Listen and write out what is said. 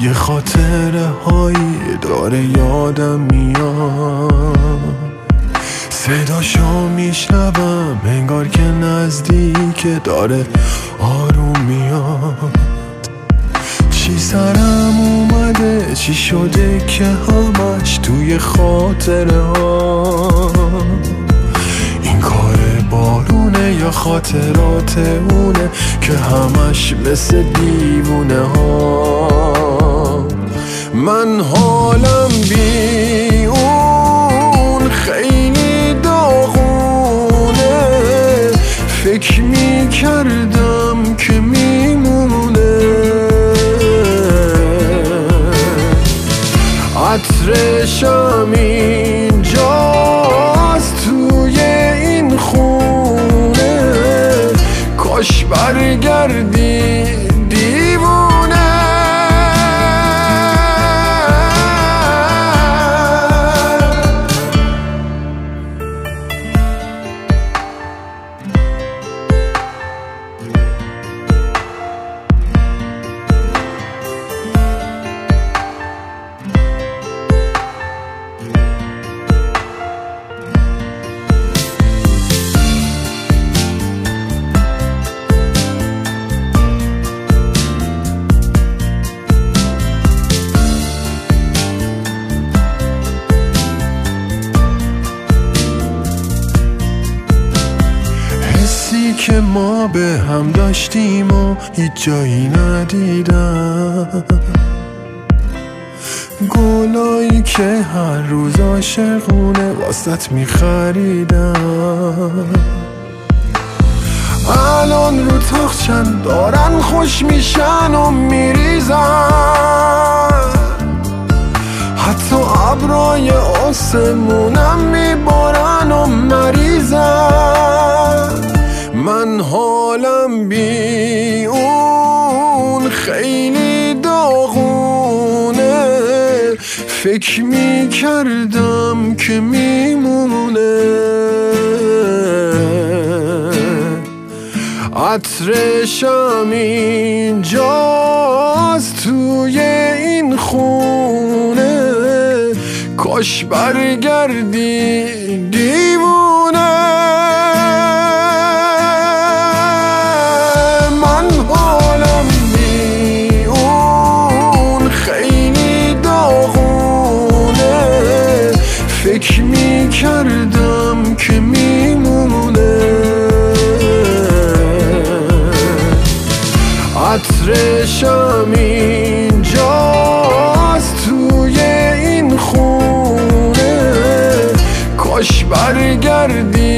یه خاطره هایی داره یادم میاد، صداشو میشنوم انگار که نزدیکه، داره آروم میاد. چی سرم اومده، چی شده که همش توی خاطره ها؟ این کار بارونه یا خاطرات اونه که همش مثل دیوونه ها؟ من حالم بی اون خیلی داغونه، فکر میکردم که میمونه، عطرشم اینجاست توی این خونه، کاش برگردی دیوونه. که ما به هم داشتیم و هیچ جایی ندیدم، گلایی که هر روز عاشقونه واسط میخریدم، الان رو تاقچن دارن خوش میشن و میریزن، حتی ابرای آسمونم میبارن و مریضن. من حالم بی اون خیلی داغونه، فکر میکردم که میمونه، عطرشم اینجاست توی این خونه، کاش برگردی دیوونه. فکر میکردم که میمونه، عطرشم اینجاست توی این خونه، کاش برگردی